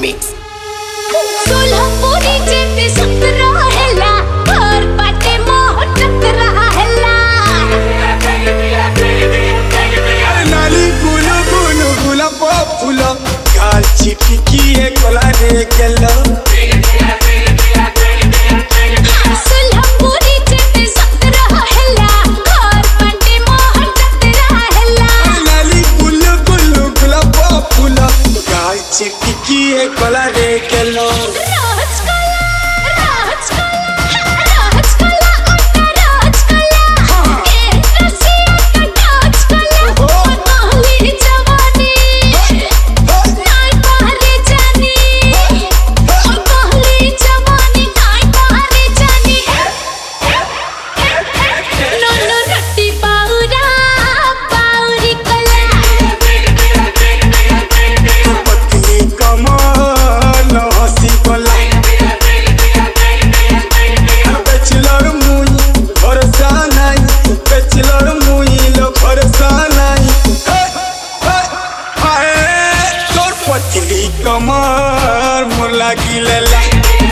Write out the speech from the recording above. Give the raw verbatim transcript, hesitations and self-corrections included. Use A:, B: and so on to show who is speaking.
A: Mix.
B: सोलापुरी जेते सतरा हेला घर बाटे मोह टकरा हेला
C: नाली गुलु गुलु गुलाब फूल गाल चिटकी है कोला रे गेलो
B: सोलापुरी जेते सतरा हेला घर बाटे मोह टकरा हेला
C: नाली गुलु गुलु गुलाब फूल गाल चिटकी है कोला रे गेलो कमर मोर लागी लेला